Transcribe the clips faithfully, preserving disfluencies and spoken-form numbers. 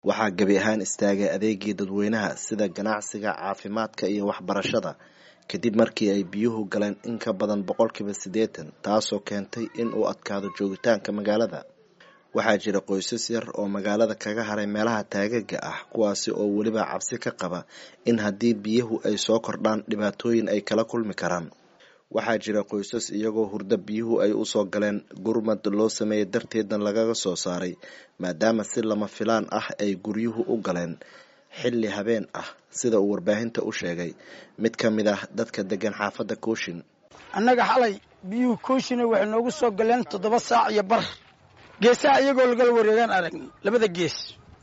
waxaa gebi ahaan istaagay adeegii dadweynaha sida ganacsiga, caafimaadka iyo waxbarashada kadib markii ay biyuhu galeen in ka badan boqolkiiba siddeetan taasoo keentay in uu adkaado joogitaanka magaalada. Waxaa jira qoysas yar oo magaalada kaga haray meelaha taagaga ah kuwaasi oo weliba cabsi ka qaba in haddii biyuhu ay soo kordhaan dhibaatooyin ay kala kulmi karaan. Waxaa jira qoysas iyagoo hurda biyuhu ay u soo galeen gurmad loo sameeyay darteedna lagaga soo saaray maadaama si lama filaan ah ay guryuhu u galeen xilli habeen ah sida uu warbaahinta u sheegay mid ka mid ah dadka degan xaafadda Kooshin. Annaga xalay biyuhu Kooshin waxay noogu soo galeen toddoba saac iyo bar geesaha iyagoo laga wareegan aragnay labada gees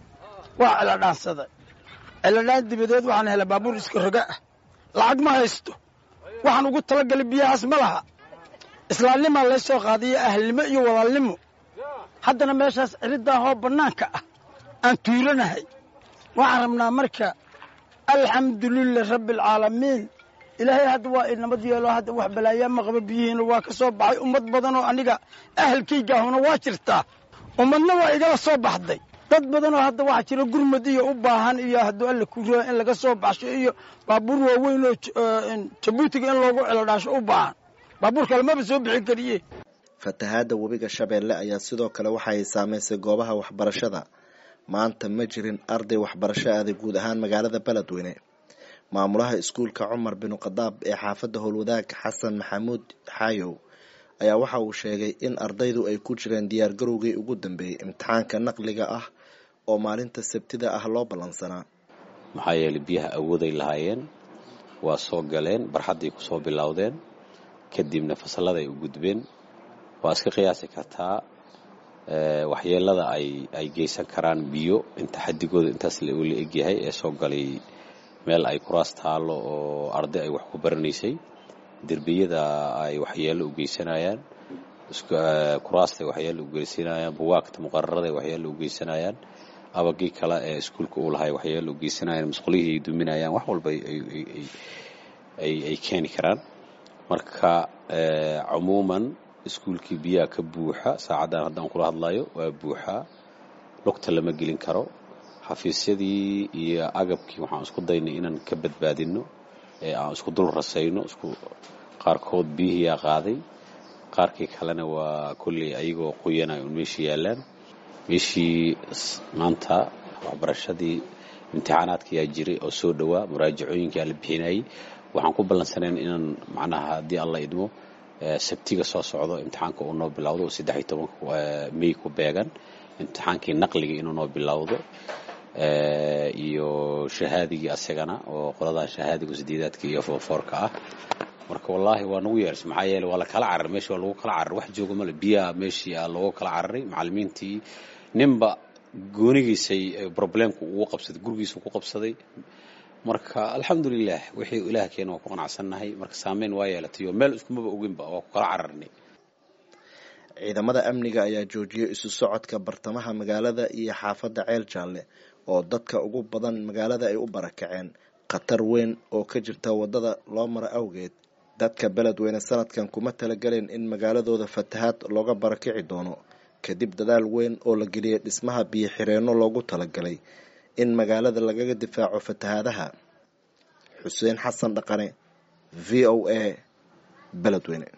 waa la dhaansada eladaan dibadeed waxaan helay baabuur iska roga ah lacag ma haysto waxaan ugu talagalay biyahaas ma laha islaamnimo la soo qaadiyo ahlnimo iyo walaalnimo haddana meeshaas ciriddaa hoo banaanka ah aan tuuranahay waxaan rabnaa marka alxamdulillahi rabbil caalamiin ilaahay hadda waa nabad yeelo hadda wax balaayaa ma qabo biyihiina waa ka soo baxay ummad badan oo aniga ahalkayga ahuna waa jirtaa ummadna waa igala soo baxday dad badan oo hadda waxa jira gurmad iyo u baahan iyo hadduu alla ku roo in laga soo baxsho iyo baabuur waaweyn oo Jabuutiga in loogu ciladhaasho u baahan baabuur kale ma soo bixin kariye. Fatahaada webiga Shabeelle ayaa sidoo kale waxa ay saameysay goobaha waxbarashada. Maanta ma jirin arday waxbarasho aaday guud ahaan magaalada Beledweyne. Maamulaha iskuulka Cumar bin Khadaab ee xaafadda Howlwadaag Xasan Maxamuud Xaayow ayaa waxa uu sheegay in ardaydu ay ku jireen diyaar garowgii ugu dambeeyay imtixaanka naqliga ah oo maalinta Sabtida ah loo balansanaa. maxaa yeelay biyaha awooday lahaayeen waa soo galeen barxadii ku soo bilowdeen kadibna fasalada ay u gudbeen waa iska qiyaasi kartaa ee waxyeelada ay ay geysan karaan biyo inta xadigooda intaas la uu leeg yahay ee soo galay meel ay kuraas taalo oo arday ay wax ku baranaysay derbiyada ay waxyeelo u geysanayaan isku kuraasta waxyeelo u geysanayaan buugaagta muqarrarada waxyeelo u geysanayaan abagii kala ee iskuulka uu lahay waxyeelo u geysanayaan mas'uuliyadii ay duminayaan wax walba ay ay ay keeni karaan marka ee umuuman iskuulkii biyaha ka buuxa saacadan haddaan kula hadlayo waa buuxa lugta lama gelin karo xafiisyadii iyo agabkii waxaan isku daynay inaan ka badbaadino ee aan isku dul rasayno isku qaarkood biyaha qaaday qaarkii kalena waa kulli ayagoo qoyanay oo meeshii yaalaan meeshii maanta waxbarashadii imtixaanaadkii ay jiray oo soo dhawaa muraajacooyinkii la bixinayay waxaan ku balansaneen inaan macnaha hadii Allah idmo sabtiga soo socdo imtixaanka uu noo bilowdo saddex iyo toban May ku beegan imtixaankii naqliga inuu noo bilowdo ee iyo shahaadiga asagana oo qolada shahaadiga sideedaadka iyo foorka ah marka wallahi waa nagu yeersay maxaa yeelay waa la kala carar meeshii waa lagu kala carar wax jooga ma biyaha meeshii aa lagu kala cararay macallimiintii nimba goonigiisay problemku uu qabsaday gurigiisa ku qabsaday marka alxamdulillah wixii ilaahay keenay waa ku qanacsanahay marka saameyn waa yeelatay meel iskumaba oginba waa ku kala cararnay. Ciidamada amniga ayaa joojiyay isu socodka bartamaha magaalada iyo xaafadda Ceel Jaalle oo dadka ugu badan magaalada ay u barakaceen qatar weyn oo ka jirta wadada loo maro awgeed. Dadka Beledweyne sanadkan kuma talagaleen in magaaladooda fatahaad looga barakici doono kadib dadaal weyn oo la geliyay dhismaha biyo xireenno loogu talagalay in magaalada lagaga difaaco fatahaadaha. Xuseen Xasan Dhaqane V O A Beledweyne.